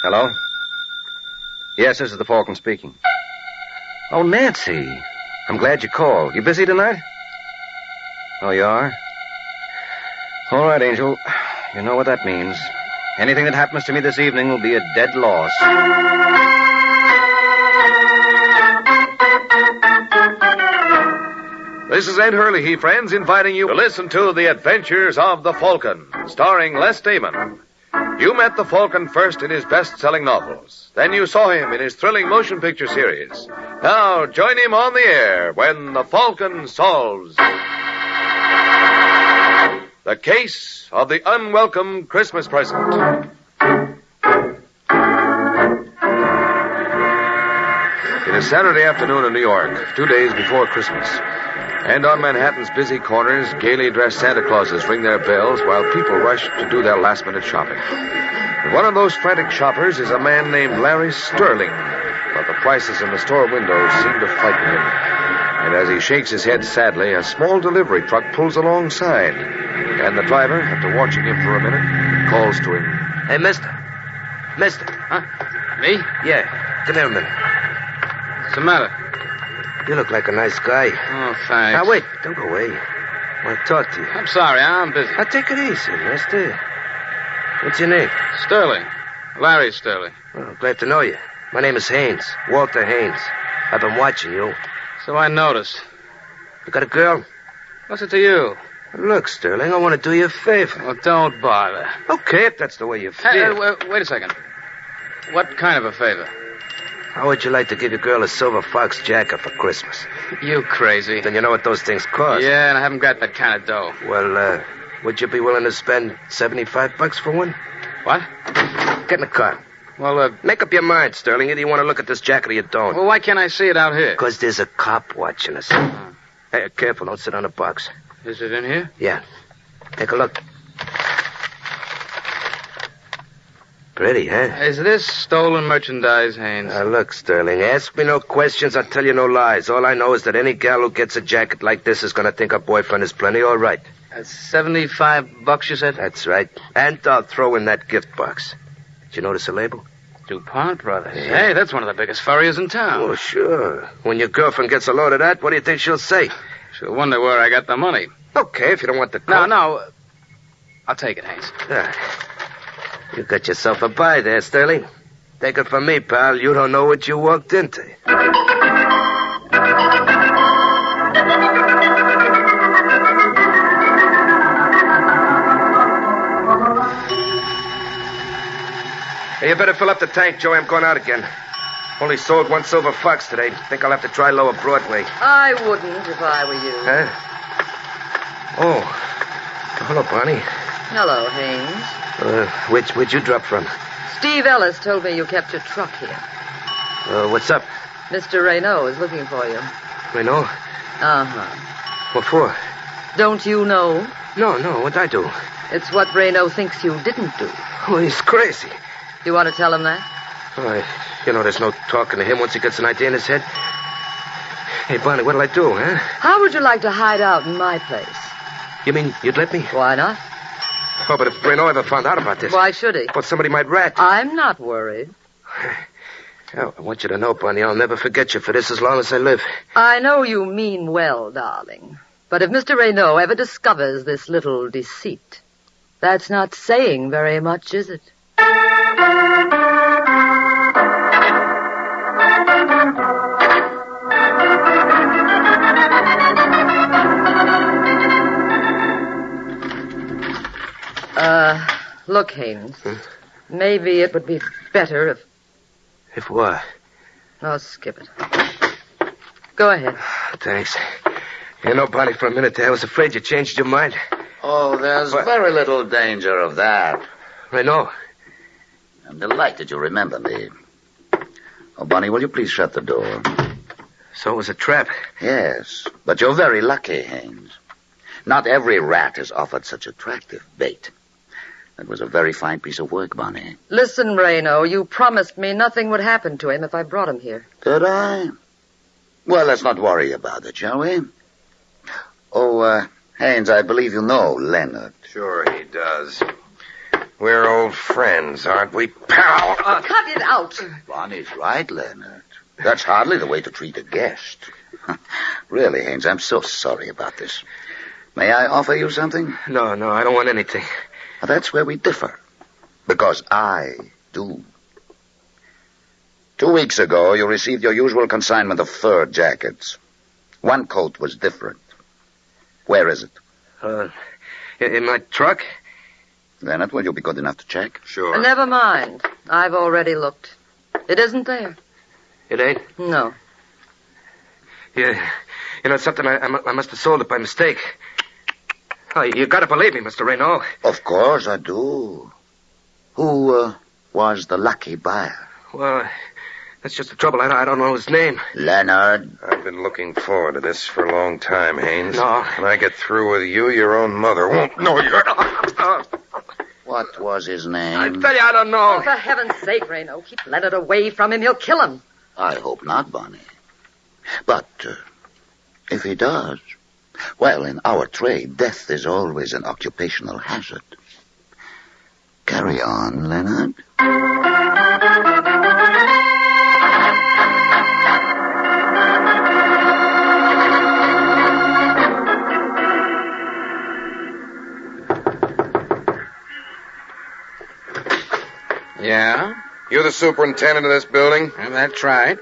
Hello? Yes, this is the Falcon speaking. Oh, Nancy. I'm glad you called. You busy tonight? Oh, you are? All right, Angel. You know what that means. Anything that happens to me this evening will be a dead loss. This is Ed Hurley, friends, inviting you to listen to The Adventures of the Falcon, starring Les Damon. You met the Falcon first in his best-selling novels. Then you saw him in his thrilling motion picture series. Now, join him on the air when the Falcon solves the case of the unwelcome Christmas present. It is Saturday afternoon in New York, 2 days before Christmas. And on Manhattan's busy corners, gaily dressed Santa Clauses ring their bells while people rush to do their last-minute shopping. And one of those frantic shoppers is a man named Larry Sterling, but the prices in the store windows seem to frighten him. And as he shakes his head sadly, a small delivery truck pulls alongside. And the driver, after watching him for a minute, calls to him. Hey, mister. Mister. Huh? Me? Yeah, come here a minute. What's the matter? You look like a nice guy. Oh, thanks. Now, wait. Don't go away. I want to talk to you. I'm sorry, I'm busy. Now, take it easy, mister. What's your name? Sterling. Larry Sterling. Well, glad to know you. My name is Haynes. Walter Haynes. I've been watching you. So I noticed. You got a girl? What's it to you? Look, Sterling, I want to do you a favor. Well, don't bother. Okay, if that's the way you feel. Hey, wait a second. What kind of a favor? How would you like to give your girl a silver fox jacket for Christmas? You crazy. Then you know what those things cost. Yeah, and I haven't got that kind of dough. Well, would you be willing to spend $75 for one? What? Get in the car. Well, make up your mind, Sterling. Either you want to look at this jacket or you don't. Well, why can't I see it out here? Because there's a cop watching us. Hey, careful. Don't sit on the box. Is it in here? Yeah. Take a look. Pretty, huh? Is this stolen merchandise, Haynes? Now, look, Sterling, ask me no questions, I'll tell you no lies. All I know is that any gal who gets a jacket like this is going to think her boyfriend is plenty all right. $75, you said? That's right. And I'll throw in that gift box. Did you notice the label? DuPont Brothers. Yeah. Hey, that's one of the biggest furriers in town. Oh, sure. When your girlfriend gets a load of that, what do you think she'll say? She'll wonder where I got the money. Okay, if you don't want the coat. No. I'll take it, Haynes. You got yourself a buy there, Sterling. Take it from me, pal. You don't know what you walked into. Hey, you better fill up the tank, Joey. I'm going out again. Only sold one silver fox today. Think I'll have to try Lower Broadway. I wouldn't if I were you. Huh? Oh. Hello, Bonnie. Hello, Haynes. Where'd you drop from? Steve Ellis told me you kept your truck here. What's up? Mr. Raynaud is looking for you. Raynaud? Uh-huh. What for? Don't you know? No, what'd I do? It's what Raynaud thinks you didn't do. Oh, he's crazy. You want to tell him that? There's no talking to him once he gets an idea in his head. Hey, Bonnie, what'll I do, huh? How would you like to hide out in my place? You mean you'd let me? Why not? Oh, but if Raynaud ever found out about this... Why should he? Well, somebody might rat. I'm not worried. I want you to know, Bonnie, I'll never forget you for this as long as I live. I know you mean well, darling. But if Mr. Raynaud ever discovers this little deceit, that's not saying very much, is it? Look, Haynes. Maybe it would be better if... If what? Oh, skip it. Go ahead. Thanks. Bonnie, for a minute there, I was afraid you changed your mind. Oh, there's very little danger of that. Raynaud. I'm delighted you remember me. Oh, Bonnie, will you please shut the door? So it was a trap? Yes, but you're very lucky, Haynes. Not every rat is offered such attractive bait. That was a very fine piece of work, Bonnie. Listen, Raynaud, you promised me nothing would happen to him if I brought him here. Did I? Well, let's not worry about it, shall we? Oh, Haynes, I believe you know Leonard. Sure he does. We're old friends, aren't we, pal? Cut it out. Bonnie's right, Leonard. That's hardly the way to treat a guest. Really, Haynes, I'm so sorry about this. May I offer you something? No, I don't want anything. Well, that's where we differ. Because I do. 2 weeks ago, you received your usual consignment of fur jackets. One coat was different. Where is it? In my truck? Leonard, will you be good enough to check? Sure. Never mind. I've already looked. It isn't there. It ain't? No. Yeah. You know, it's something I must have sold it by mistake. Oh, you gotta believe me, Mr. Reno. Of course I do. Who was the lucky buyer? Well, that's just the trouble. I don't know his name. Leonard. I've been looking forward to this for a long time, Haynes. No. When I get through with you, your own mother won't know you. What was his name? I tell you, I don't know. Oh, for heaven's sake, Reno, keep Leonard away from him. He'll kill him. I hope not, Bonnie. But if he does, well, in our trade, death is always an occupational hazard. Carry on, Leonard. Yeah? You the superintendent of this building? That's right.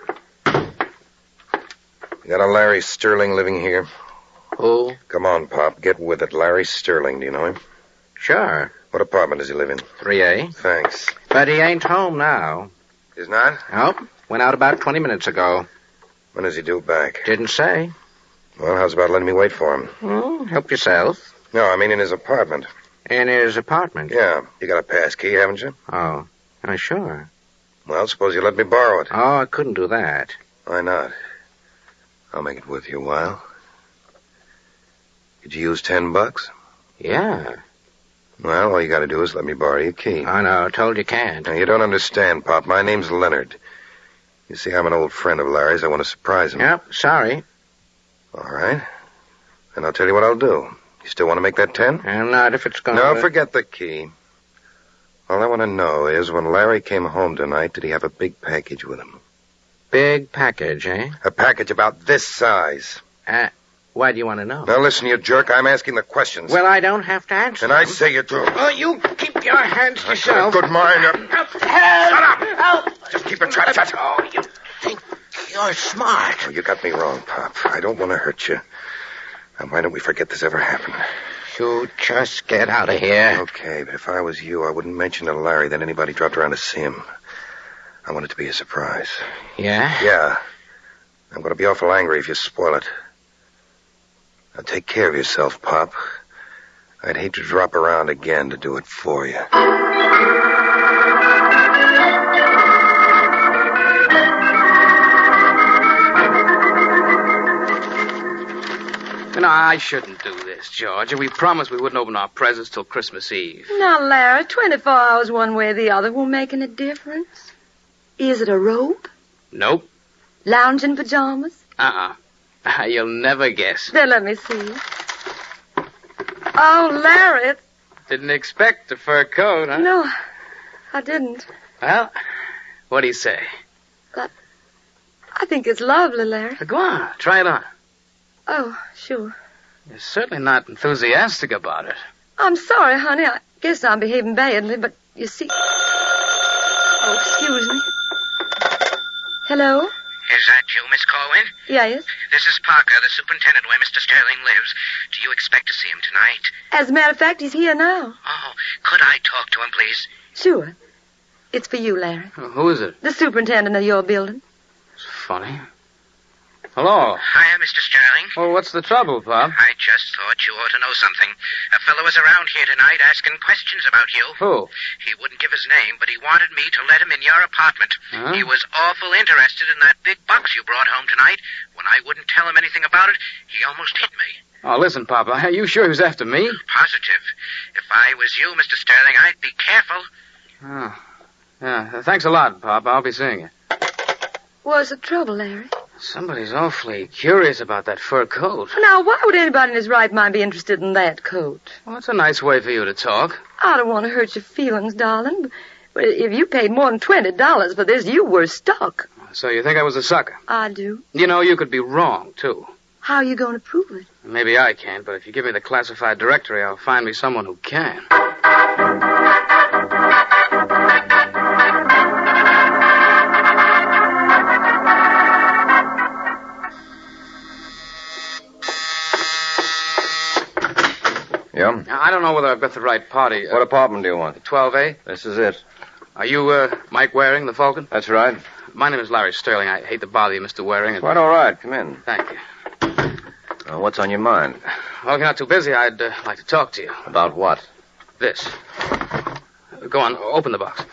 You got a Larry Sterling living here? Who? Come on, Pop. Get with it. Larry Sterling. Do you know him? Sure. What apartment does he live in? 3A. Thanks. But he ain't home now. He's not? Nope. Went out about 20 minutes ago. When does he due back? Didn't say. Well, how's about letting me wait for him? Help yourself. No, I mean in his apartment. In his apartment. Yeah. You got a pass key, haven't you? Oh, sure. Well, suppose you let me borrow it. Oh, I couldn't do that. Why not? I'll make it worth your while. Could you use $10? Yeah. Well, all you got to do is let me borrow your key. I know. Told you can't. Now, you don't understand, Pop. My name's Leonard. You see, I'm an old friend of Larry's. I want to surprise him. Yep, sorry. All right. Then I'll tell you what I'll do. You still want to make that 10? And not if it's going No, to... forget the key. All I want to know is when Larry came home tonight, did he have a big package with him? Big package, eh? A package about this size. Why do you want to know? Now, listen, you jerk. I'm asking the questions. Well, I don't have to answer And I them. say you do. Oh, you keep your hands to yourself. Good mind. Shut up! Just keep your trap shut. Oh, you think you're smart. Oh, you got me wrong, Pop. I don't want to hurt you. Now, why don't we forget this ever happened? You just get out of here. Okay, but if I was you, I wouldn't mention to Larry that anybody dropped around to see him. I want it to be a surprise. Yeah? Yeah. I'm going to be awful angry if you spoil it. Now, take care of yourself, Pop. I'd hate to drop around again to do it for you. No, I shouldn't do this, George. We promised we wouldn't open our presents till Christmas Eve. Now, Larry, 24 hours one way or the other won't make any difference. Is it a robe? Nope. Lounging pajamas? You'll never guess. Then let me see. Oh, Larry. Didn't expect a fur coat, huh? No, I didn't. Well, what do you say? I think it's lovely, Larry. Go on, try it on. Oh, sure. You're certainly not enthusiastic about it. I'm sorry, honey. I guess I'm behaving badly, but you see... Oh, excuse me. Hello? Is that you, Miss Corwin? Yes. This is Parker, the superintendent where Mr. Sterling lives. Do you expect to see him tonight? As a matter of fact, he's here now. Oh, could I talk to him, please? Sure. It's for you, Larry. Who is it? The superintendent of your building. It's funny. Hello. Hiya, Mr. Sterling. Well, what's the trouble, Bob? I just thought you ought to know something. A fellow was around here tonight asking questions about you. Who? He wouldn't give his name, but he wanted me to let him in your apartment. Huh? He was awful interested in that big box you brought home tonight. When I wouldn't tell him anything about it, he almost hit me. Oh, listen, Papa. Are you sure he was after me? Positive. If I was you, Mr. Sterling, I'd be careful. Oh. Yeah, thanks a lot, Papa. I'll be seeing you. What's the trouble, Larry? Somebody's awfully curious about that fur coat. Now, why would anybody in his right mind be interested in that coat? Well, that's a nice way for you to talk. I don't want to hurt your feelings, darling, but if you paid more than $20 for this, you were stuck. So you think I was a sucker? I do. You know, you could be wrong, too. How are you going to prove it? Maybe I can't, but if you give me the classified directory, I'll find me someone who can. Yeah? Now, I don't know whether I've got the right party. What apartment do you want? 12A? This is it. Are you, Mike Waring, the Falcon? That's right. My name is Larry Sterling. I hate to bother you, Mr. Waring. Quite all right. Come in. Thank you. What's on your mind? Well, if you're not too busy, I'd like to talk to you. About what? This. Go on, open the box.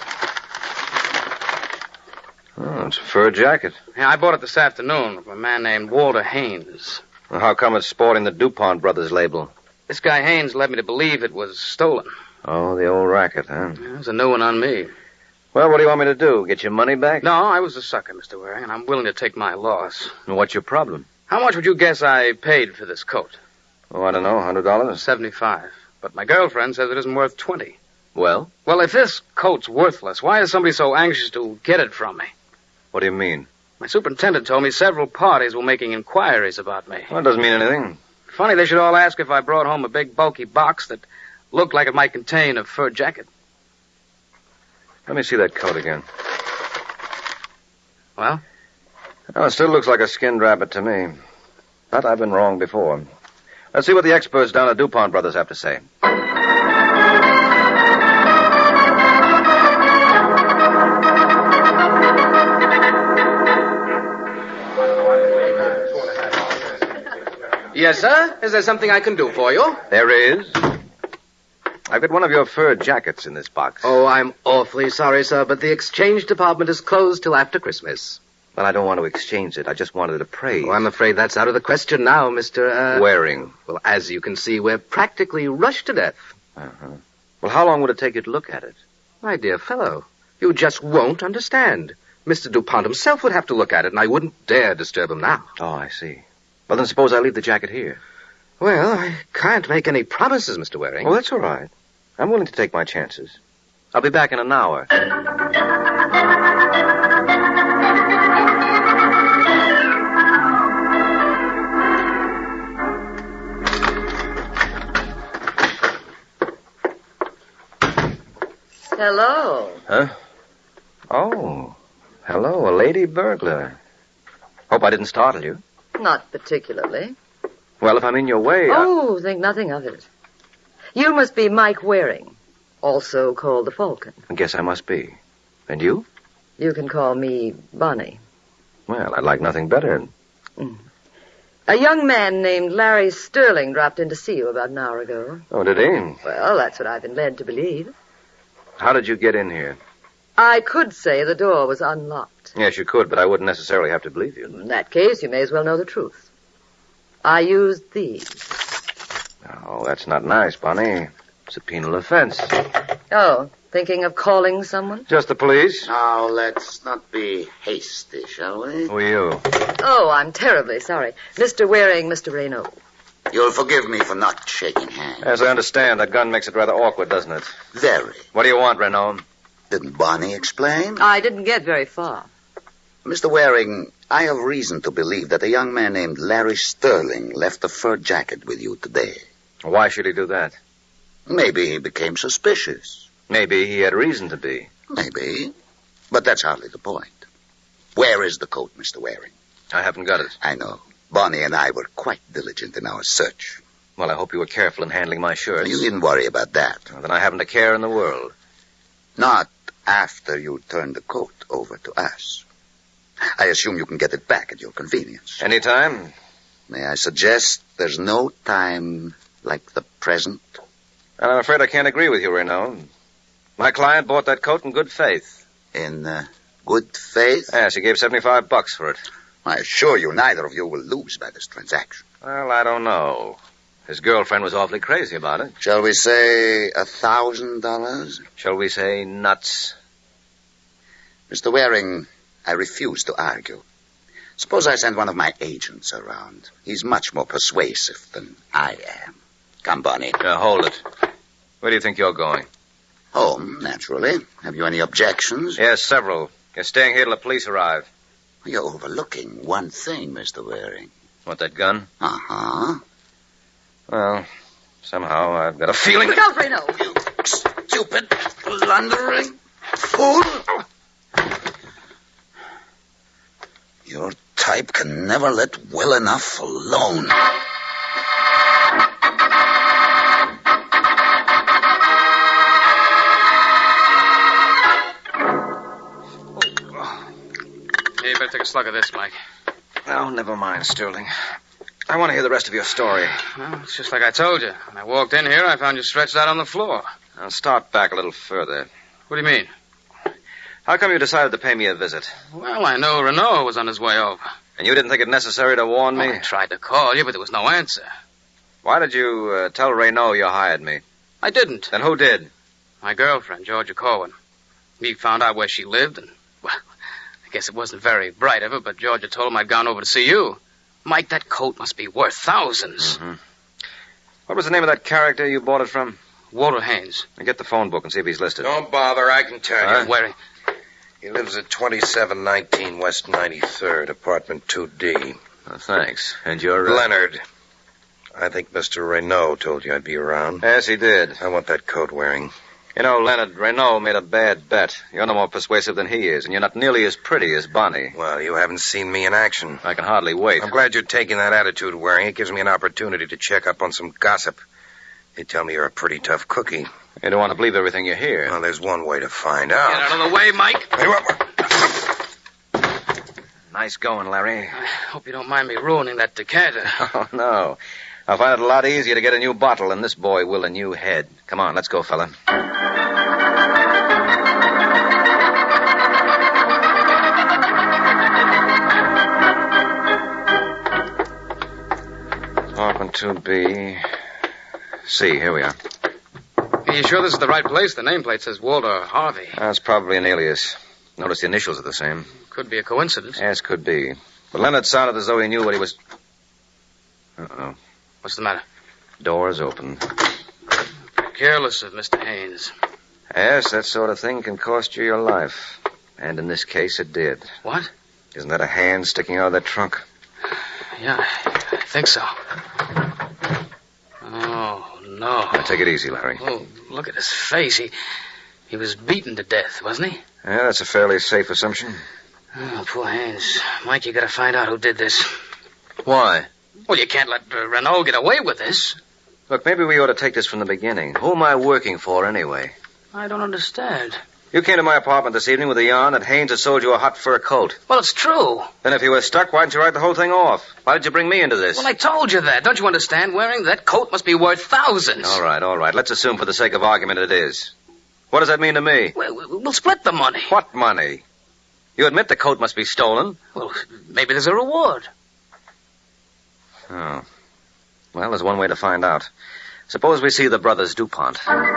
Oh, it's a fur jacket. Yeah, I bought it this afternoon from a man named Walter Haynes. Well, how come it's sporting the DuPont Brothers label? This guy Haynes led me to believe it was stolen. Oh, the old racket, huh? Yeah, there's a new one on me. Well, what do you want me to do? Get your money back? No, I was a sucker, Mr. Waring, and I'm willing to take my loss. And what's your problem? How much would you guess I paid for this coat? Oh, I don't know, $100? $75. But my girlfriend says it isn't worth $20. Well? Well, if this coat's worthless, why is somebody so anxious to get it from me? What do you mean? My superintendent told me several parties were making inquiries about me. Well, it doesn't mean anything. Funny they should all ask if I brought home a big, bulky box that looked like it might contain a fur jacket. Let me see that coat again. Well? Oh, it still looks like a skinned rabbit to me. But I've been wrong before. Let's see what the experts down at DuPont Brothers have to say. Yes, sir? Is there something I can do for you? There is. I've got one of your fur jackets in this box. Oh, I'm awfully sorry, sir, but the exchange department is closed till after Christmas. Well, I don't want to exchange it. I just wanted it appraised. Oh, I'm afraid that's out of the question now, Mr. Waring. Well, as you can see, we're practically rushed to death. Uh-huh. Well, how long would it take you to look at it? My dear fellow, you just won't understand. Mr. DuPont himself would have to look at it, and I wouldn't dare disturb him now. Oh, I see. Well, then suppose I leave the jacket here. Well, I can't make any promises, Mr. Waring. Oh, that's all right. I'm willing to take my chances. I'll be back in an hour. Hello. Huh? Oh, hello, a lady burglar. Hope I didn't startle you. Not particularly. Well, if I'm in your way, Oh, think nothing of it. You must be Mike Waring, also called the Falcon. I guess I must be. And you? You can call me Bonnie. Well, I'd like nothing better. A young man named Larry Sterling dropped in to see you about an hour ago. Oh, did he? Well, that's what I've been led to believe. How did you get in here? I could say the door was unlocked. Yes, you could, but I wouldn't necessarily have to believe you. In that case, you may as well know the truth. I used these. Oh, that's not nice, Bonnie. It's a penal offense. Oh, thinking of calling someone? Just the police? Now, let's not be hasty, shall we? Who are you? Oh, I'm terribly sorry. Mr. Waring, Mr. Raynaud. You'll forgive me for not shaking hands. As I understand, that gun makes it rather awkward, doesn't it? Very. What do you want, Renault? Didn't Bonnie explain? I didn't get very far. Mr. Waring, I have reason to believe that a young man named Larry Sterling left a fur jacket with you today. Why should he do that? Maybe he became suspicious. Maybe he had reason to be. Maybe. But that's hardly the point. Where is the coat, Mr. Waring? I haven't got it. I know. Bonnie and I were quite diligent in our search. Well, I hope you were careful in handling my shirts. You needn't worry about that. Well, then I haven't a care in the world. Not after you turn the coat over to us. I assume you can get it back at your convenience. Anytime? May I suggest there's no time like the present? And I'm afraid I can't agree with you, Renault. My client bought that coat in good faith. In good faith? Yes, he gave $75 for it. I assure you neither of you will lose by this transaction. Well, I don't know. His girlfriend was awfully crazy about it. Shall we say $1,000? Shall we say nuts? Mr. Waring, I refuse to argue. Suppose I send one of my agents around. He's much more persuasive than I am. Come, Bonnie. Hold it. Where do you think you're going? Home, naturally. Have you any objections? Yes, several. You're staying here till the police arrive. You're overlooking one thing, Mr. Waring. What, that gun? Uh-huh. Well, somehow I've got a feeling Look out, Reno! You stupid, blundering fool! Your type can never let well enough alone. You better take a slug of this, Mike. Oh, never mind, Sterling. I want to hear the rest of your story. Well, it's just like I told you. When I walked in here, I found you stretched out on the floor. I'll start back a little further. What do you mean? How come you decided to pay me a visit? Well, I know Renault was on his way over. And you didn't think it necessary to warn me? I tried to call you, but there was no answer. Why did you tell Raynaud you hired me? I didn't. Then who did? My girlfriend, Georgia Corwin. He found out where she lived, and, well, I guess it wasn't very bright of her, but Georgia told him I'd gone over to see you. Mike, that coat must be worth thousands. Mm-hmm. What was the name of that character you bought it from? Walter Haynes. Now get the phone book and see if he's listed. Don't bother, I can tell you. Waring. He lives at 2719 West 93rd, apartment 2D. Oh, thanks. And you're... Leonard. I think Mr. Raynaud told you I'd be around. Yes, he did. I want that coat wearing. You know, Leonard, Raynaud made a bad bet. You're no more persuasive than he is, and you're not nearly as pretty as Bonnie. Well, you haven't seen me in action. I can hardly wait. I'm glad you're taking that attitude, Waring. It gives me an opportunity to check up on some gossip. They tell me you're a pretty tough cookie. You don't want to believe everything you hear. Well, there's one way to find out. Get out of the way, Mike. Hey, what? Nice going, Larry. I hope you don't mind me ruining that decanter. Oh, no. I'll find it a lot easier to get a new bottle than this boy will a new head. Come on, let's go, fella. Apartment 2B. C, here we are. Are you sure this is the right place? The nameplate says Walter Harvey. That's probably an alias. Notice the initials are the same. Could be a coincidence. Yes, could be. But Leonard sounded as though he knew what he was... Uh-oh. What's the matter? Door's open. Careless of Mr. Haynes. Yes, that sort of thing can cost you your life. And in this case, it did. What? Isn't that a hand sticking out of that trunk? Yeah, I think so. Oh, no. Now, take it easy, Larry. Oh, look at his face. He was beaten to death, wasn't he? Yeah, that's a fairly safe assumption. Oh, poor Haynes. Mike, you gotta find out who did this. Why? Well, you can't let Renault get away with this. Look, maybe we ought to take this from the beginning. Who am I working for, anyway? I don't understand. You came to my apartment this evening with a yarn that Haynes had sold you a hot fur coat. Well, it's true. Then if you were stuck, why didn't you write the whole thing off? Why did you bring me into this? Well, I told you that. Don't you understand, Waring? That coat must be worth thousands. All right. Let's assume for the sake of argument it is. What does that mean to me? We'll split the money. What money? You admit the coat must be stolen? Well, maybe there's a reward. Oh. Well, there's one way to find out. Suppose we see the brothers DuPont.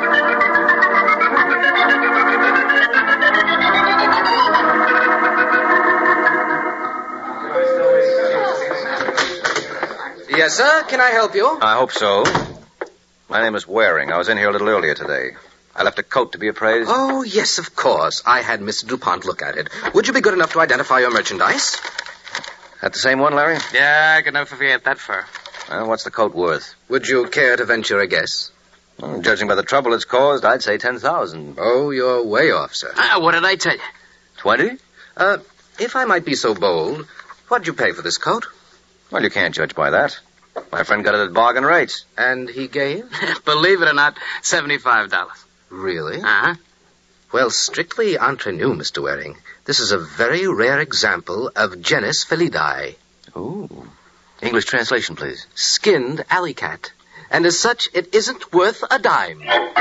Yes, sir. Can I help you? I hope so. My name is Waring. I was in here a little earlier today. I left a coat to be appraised. Oh, yes, of course. I had Mr. DuPont look at it. Would you be good enough to identify your merchandise? That the same one, Larry? Yeah, I could never forget that fur. Well, what's the coat worth? Would you care to venture a guess? Well, judging by the trouble it's caused, I'd say 10,000. Oh, you're way off, sir. What did I tell you? 20? If I might be so bold, what'd you pay for this coat? Well, you can't judge by that. My friend got it at bargain rates. And he gave? Believe it or not, $75. Really? Uh-huh. Well, strictly entre nous, Mr. Waring. This is a very rare example of genus felidae. Ooh. English translation, please. Skinned alley cat. And as such, it isn't worth a dime.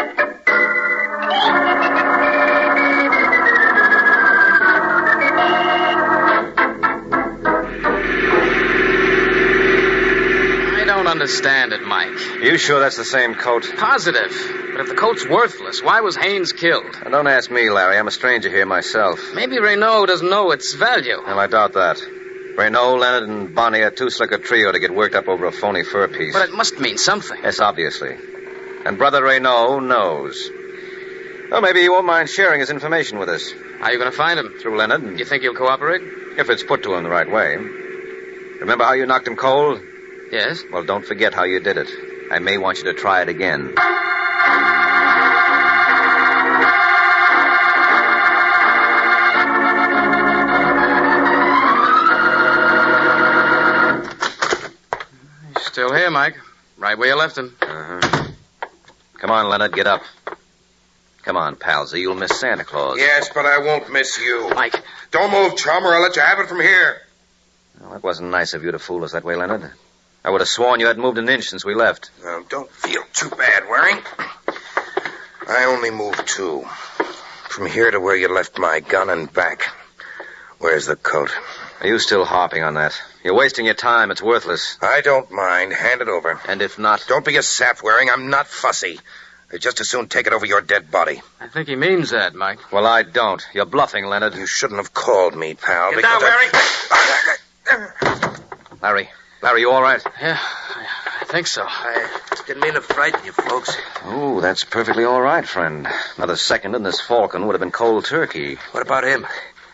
I don't understand it, Mike. You sure that's the same coat? Positive. But if the coat's worthless, why was Haynes killed? Now, don't ask me, Larry. I'm a stranger here myself. Maybe Raynaud doesn't know its value. Well, I doubt that. Renault, Leonard, and Bonnie are too slick a trio to get worked up over a phony fur piece. But it must mean something. Yes, obviously. And Brother Renault knows. Well, maybe he won't mind sharing his information with us. How are you going to find him? Through Leonard. You think he'll cooperate? If it's put to him the right way. Remember how you knocked him cold? Yes. Well, don't forget how you did it. I may want you to try it again. He's still here, Mike. Right where you left him. Uh-huh. Come on, Leonard, get up. Come on, palsy, you'll miss Santa Claus. Yes, but I won't miss you. Mike. Don't move, chum, or I'll let you have it from here. Well, that wasn't nice of you to fool us that way, Leonard. I would have sworn you hadn't moved an inch since we left. Don't feel too bad, Waring. I only moved 2. From here to where you left my gun and back. Where's the coat? Are you still harping on that? You're wasting your time. It's worthless. I don't mind. Hand it over. And if not... Don't be a sap, Waring. I'm not fussy. I'd just as soon take it over your dead body. I think he means that, Mike. Well, I don't. You're bluffing, Leonard. You shouldn't have called me, pal. Get down, Waring. Larry, you all right? Yeah, I think so. I didn't mean to frighten you, folks. Oh, that's perfectly all right, friend. Another second and this falcon would have been cold turkey. What about him?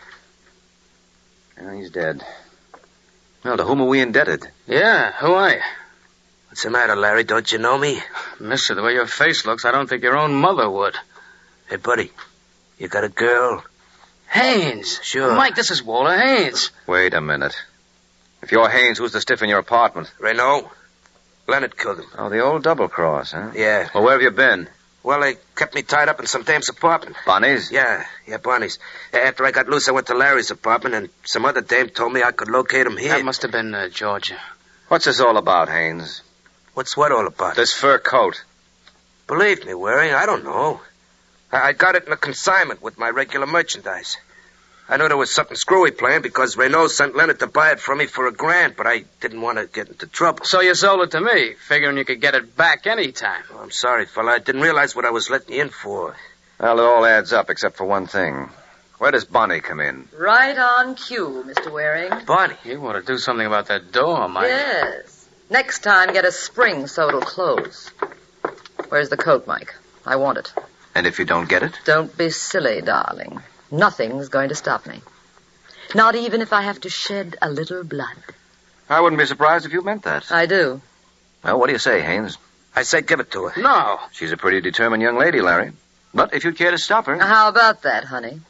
Yeah, he's dead. Well, to whom are we indebted? Yeah, who are you? What's the matter, Larry? Don't you know me? Mister, the way your face looks, I don't think your own mother would. Hey, buddy, you got a girl? Haynes. Sure. Mike, this is Walter Haynes. Wait a minute. If you're Haynes, who's the stiff in your apartment? Renault. Leonard killed him. Oh, the old double cross, huh? Yeah. Well, where have you been? Well, they kept me tied up in some dame's apartment. Bonnie's? Yeah, Bonnie's. After I got loose, I went to Larry's apartment, and some other dame told me I could locate him here. That must have been Georgia. What's this all about, Haynes? What's what all about? This fur coat. Believe me, Waring, I don't know. I got it in a consignment with my regular merchandise. I knew there was something screwy playing because Renault sent Leonard to buy it from me for $1,000, but I didn't want to get into trouble. So you sold it to me, figuring you could get it back any time. Oh, I'm sorry, fella. I didn't realize what I was letting you in for. Well, it all adds up except for one thing. Where does Bonnie come in? Right on cue, Mr. Waring. Bonnie. You want to do something about that door, Mike. Yes. Next time, get a spring so it'll close. Where's the coat, Mike? I want it. And if you don't get it? Don't be silly, darling. Nothing's going to stop me. Not even if I have to shed a little blood. I wouldn't be surprised if you meant that. I do. Well, what do you say, Haynes? I say give it to her. No. She's a pretty determined young lady, Larry. But if you'd care to stop her... How about that, honey?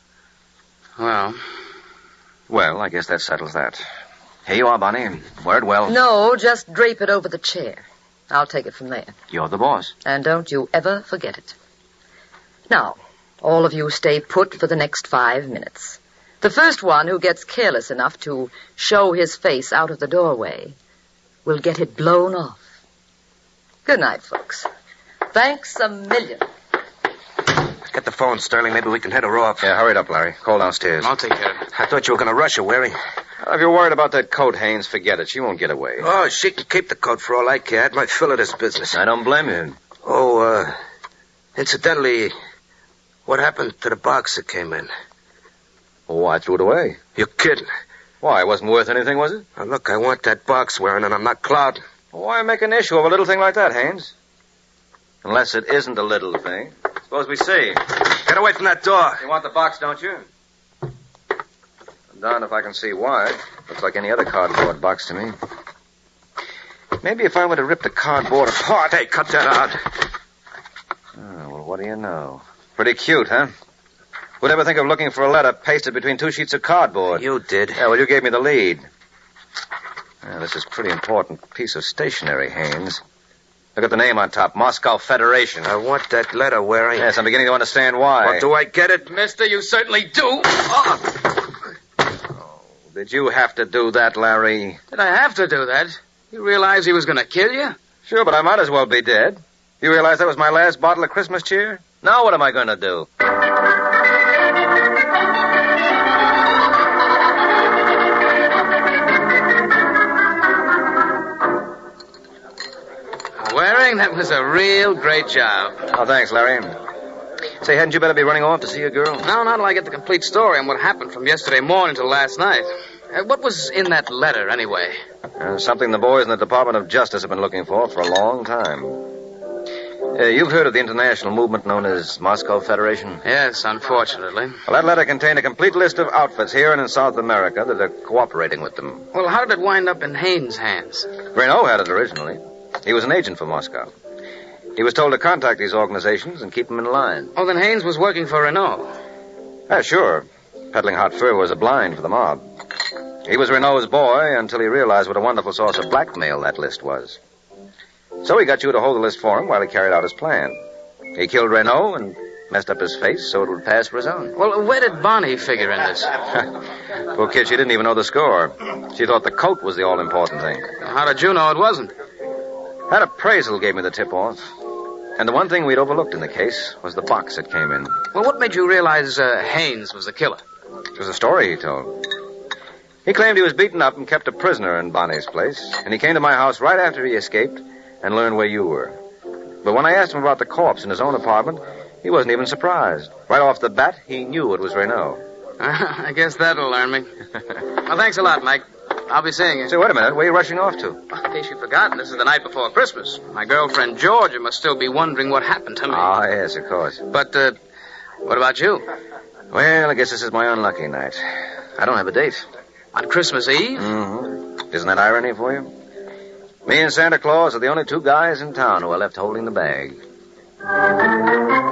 Well, I guess that settles that. Here you are, Bonnie. Wear it well. No, just drape it over the chair. I'll take it from there. You're the boss. And don't you ever forget it. Now, all of you stay put for the next 5 minutes. The first one who gets careless enough to show his face out of the doorway will get it blown off. Good night, folks. Thanks a million. Get the phone, Sterling. Maybe we can head her off. Yeah, hurry it up, Larry. Call downstairs. I'll take care of it. I thought you were going to rush her, Waring. If you're worried about that coat, Haynes, forget it. She won't get away. Oh, she can keep the coat for all I care. I had my fill of this business. I don't blame you. Oh, incidentally, what happened to the box that came in? Oh, I threw it away. You're kidding. Why, it wasn't worth anything, was it? Now, look, I want that box, Waring, and I'm not clouding. Why make an issue of a little thing like that, Haynes? Unless it isn't a little thing. Suppose we see. Get away from that door. You want the box, don't you? I'm darned if I can see why. Looks like any other cardboard box to me. Maybe if I were to rip the cardboard apart... Hey, cut that out. Oh, well, what do you know? Pretty cute, huh? Who'd ever think of looking for a letter pasted between 2 sheets of cardboard? You did. Yeah, well, you gave me the lead. Now, this is a pretty important piece of stationery, Haynes. Look at the name on top, Moscow Federation. I want that letter, Waring. Yes, I'm beginning to understand why. Well, do I get it? Mister, you certainly do. Oh, did you have to do that, Larry? Did I have to do that? You realize he was going to kill you? Sure, but I might as well be dead. You realize that was my last bottle of Christmas cheer? Now what am I going to do? Waring, that was a real great job. Oh, thanks, Larry. Say, hadn't you better be running off to see your girl? No, not till I get the complete story on what happened from yesterday morning till last night. What was in that letter, anyway? Something the boys in the Department of Justice have been looking for a long time. You've heard of the international movement known as Moscow Federation? Yes, unfortunately. Well, that letter contained a complete list of outfits here and in South America that are cooperating with them. Well, how did it wind up in Haynes' hands? Renault had it originally. He was an agent for Moscow. He was told to contact these organizations and keep them in line. Oh, then Haynes was working for Renault. Yeah, sure. Peddling hot fur was a blind for the mob. He was Renault's boy until he realized what a wonderful source of blackmail that list was. So he got you to hold the list for him while he carried out his plan. He killed Renault and messed up his face so it would pass for his own. Well, where did Bonnie figure in this? Poor kid, she didn't even know the score. She thought the coat was the all-important thing. How did you know it wasn't? That appraisal gave me the tip-off. And the one thing we'd overlooked in the case was the box that came in. Well, what made you realize Haynes was the killer? It was a story he told. He claimed he was beaten up and kept a prisoner in Bonnie's place, and he came to my house right after he escaped and learned where you were. But when I asked him about the corpse in his own apartment, he wasn't even surprised. Right off the bat, he knew it was Renault. I guess that'll learn me. Well, thanks a lot, Mike. I'll be seeing you. Say, wait a minute. Where are you rushing off to? In case you've forgotten, this is the night before Christmas. My girlfriend Georgia must still be wondering what happened to me. Ah, yes, of course. But, what about you? Well, I guess this is my unlucky night. I don't have a date. On Christmas Eve? Mm-hmm. Isn't that irony for you? Me and Santa Claus are the only two guys in town who are left holding the bag.